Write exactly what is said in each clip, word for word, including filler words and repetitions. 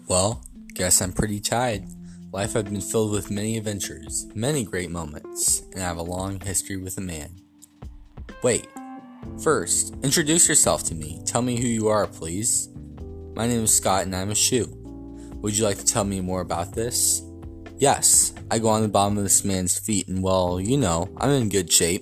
Well, guess I'm pretty tired. Life has been filled with many adventures, many great moments, and I have a long history with a man. Wait, first, introduce yourself to me. Tell me who you are, please. My name is Scott and I'm a shoe. Would you like to tell me more about this? Yes, I go on the bottom of this man's feet and well, you know, I'm in good shape.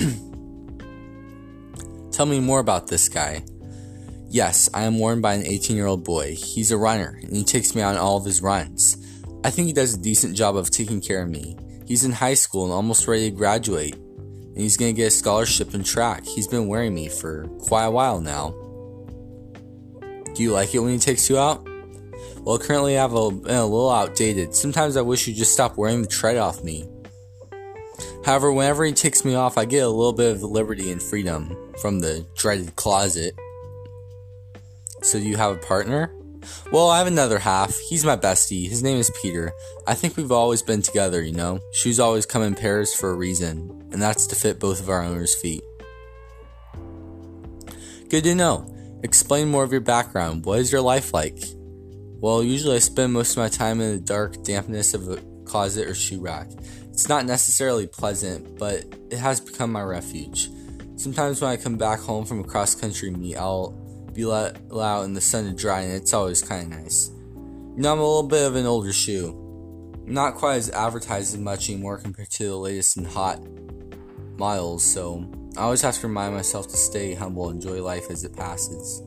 Tell me more about this guy. Yes, I am worn by an eighteen-year-old boy. He's a runner, and he takes me on all of his runs. I think he does a decent job of taking care of me. He's in high school and almost ready to graduate, and he's going to get a scholarship in track. He's been wearing me for quite a while now. Do you like it when he takes you out? Well, currently I have a, been a little outdated. Sometimes I wish you'd just stop wearing the tread off me. However, whenever he takes me off, I get a little bit of liberty and freedom from the dreaded closet. So do you have a partner? Well, I have another half. He's my bestie. His name is Peter. I think we've always been together, you know? Shoes always come in pairs for a reason, and that's to fit both of our owners' feet. Good to know. Explain more of your background. What is your life like? Well, usually I spend most of my time in the dark dampness of a closet or shoe rack. It's not necessarily pleasant, but it has become my refuge. Sometimes when I come back home from a cross-country meet, I'll be let out in the sun to dry, and it's always kind of nice. You know, I'm a little bit of an older shoe. Not quite as advertised as much anymore compared to the latest and hot models, so I always have to remind myself to stay humble and enjoy life as it passes.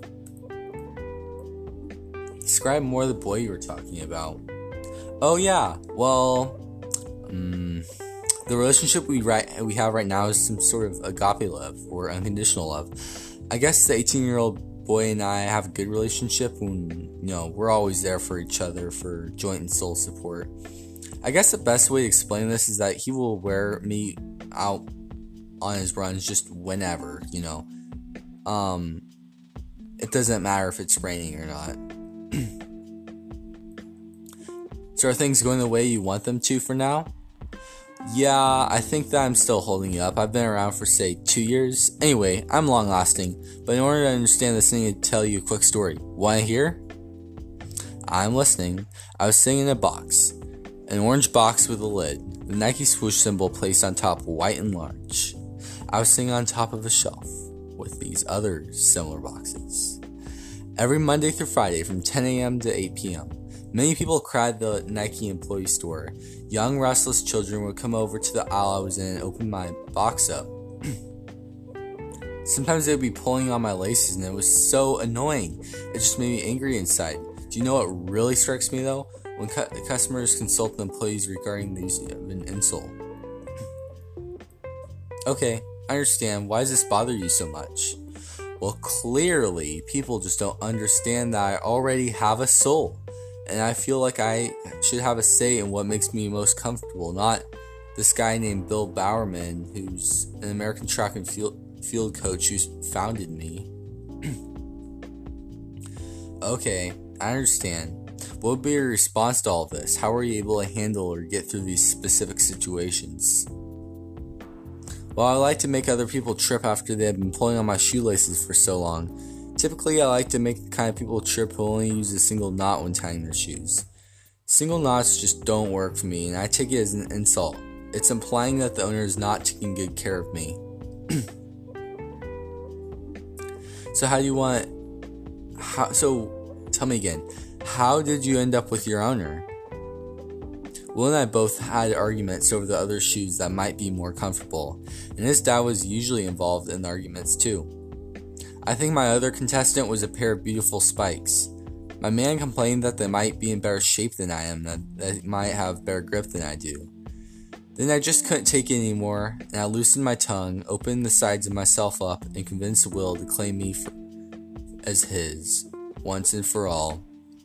Describe more of the boy you were talking about. Oh yeah, well, um, the relationship we right we have right now is some sort of agape love or unconditional love. I guess the eighteen-year-old boy and I have a good relationship when, you know, we're always there for each other for joint and soul support. I guess the best way to explain this is that he will wear me out on his runs just whenever, you know. Um, it doesn't matter if it's raining or not. So are things going the way you want them to for now? Yeah, I think that I'm still holding it up. I've been around for, say, two years. Anyway, I'm long-lasting, but in order to understand this, I need to tell you a quick story. Want to hear? I'm listening. I was sitting in a box, an orange box with a lid, the Nike swoosh symbol placed on top, white and large. I was sitting on top of a shelf with these other similar boxes. Every Monday through Friday from ten a.m. to eight p.m., many people crowded the Nike employee store. Young, restless children would come over to the aisle I was in and open my box up. Sometimes they would be pulling on my laces, and it was so annoying. It just made me angry inside. Do you know what really strikes me, though? When cu- customers consult the employees regarding the use of an insole. Okay, I understand. Why does this bother you so much? Well, clearly, people just don't understand that I already have a soul. And I feel like I should have a say in what makes me most comfortable, not this guy named Bill Bowerman, who's an American track and field, field coach who's founded me. Okay, I understand. What would be your response to all of this? How are you able to handle or get through these specific situations? Well, I like to make other people trip after they have been pulling on my shoelaces for so long. Typically, I like to make the kind of people trip who only use a single knot when tying their shoes. Single knots just don't work for me, and I take it as an insult. It's implying that the owner is not taking good care of me. So how do you want... How, so, tell me again. How did you end up with your owner? Will and I both had arguments over the other shoes that might be more comfortable, and his dad was usually involved in the arguments too. I think my other contestant was a pair of beautiful spikes. My man complained that they might be in better shape than I am, that they might have better grip than I do. Then I just couldn't take it anymore, and I loosened my tongue, opened the sides of myself up, and convinced Will to claim me for, as his, once and for all.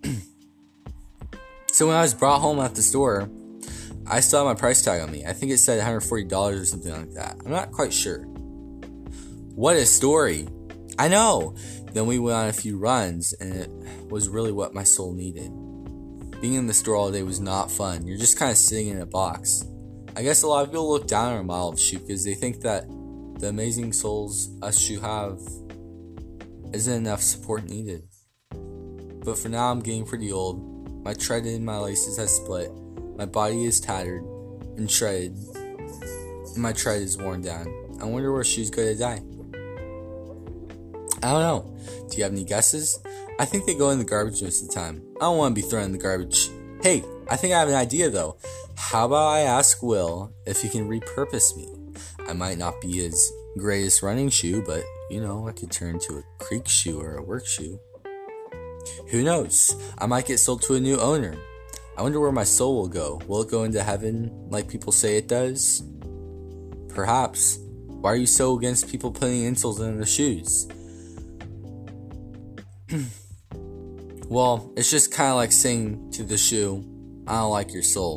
So when I was brought home at the store, I still had my price tag on me. I think it said one hundred forty dollars or something like that. I'm not quite sure. What a story! I know! Then we went on a few runs, and it was really what my soul needed. Being in the store all day was not fun. You're just kind of sitting in a box. I guess a lot of people look down on our model of shoe because they think that the amazing souls us shoe have isn't enough support needed. but for now I'm getting pretty old. My tread in my laces has split. My body is tattered and shredded. And my tread is worn down. I wonder where shoes go to die. I don't know. Do you have any guesses? I think they go in the garbage most of the time. I don't want to be thrown in the garbage. Hey, I think I have an idea though. How about I ask Will if he can repurpose me? I might not be his greatest running shoe, but you know, I could turn into a creek shoe or a work shoe. Who knows? I might get sold to a new owner. I wonder where my soul will go. Will it go into heaven like people say it does? Perhaps. Why are you so against people putting insoles in their shoes? Well, it's just kind of like saying to the shoe, I don't like your soul.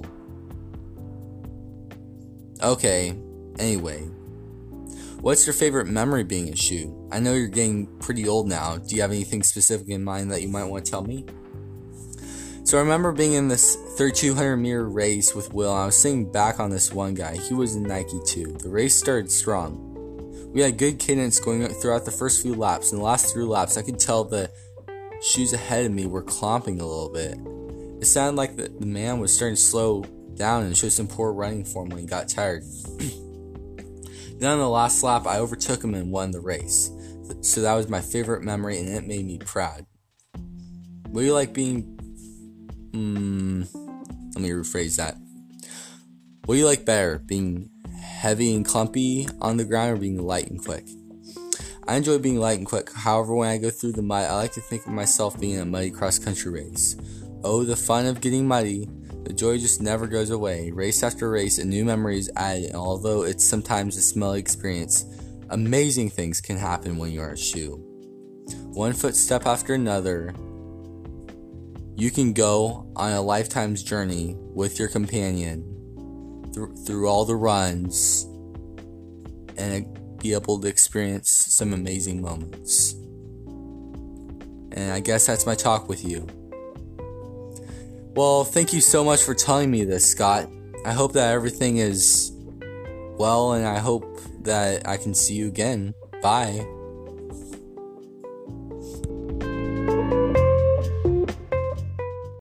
Okay, anyway. What's your favorite memory being a shoe? I know you're getting pretty old now. Do you have anything specific in mind that you might want to tell me? So I remember being in this thirty-two hundred meter race with Will. And I was sitting back on this one guy. He was in Nike too. The race started strong. We had good cadence going throughout the first few laps. In the last three laps, I could tell the shoes ahead of me were clomping a little bit. It sounded like the, the man was starting to slow down and show some poor running form when he got tired. Then on the last lap, I overtook him and won the race. So that was my favorite memory, and it made me proud. What do you like being... Mm, let me rephrase that. What do you like better, being heavy and clumpy on the ground or being light and quick? I enjoy being light and quick. However, when I go through the mud, I like to think of myself being in a muddy cross-country race. Oh, the fun of getting muddy. The joy just never goes away. Race after race, a new memory is added, and although it's sometimes a smelly experience, amazing things can happen when you're a shoe. One footstep after another, you can go on a lifetime's journey with your companion th- through all the runs and be able to experience some amazing moments. And I guess that's my talk with you. Well, thank you so much for telling me this, Scott. I hope that everything is well, and I hope that I can see you again. Bye.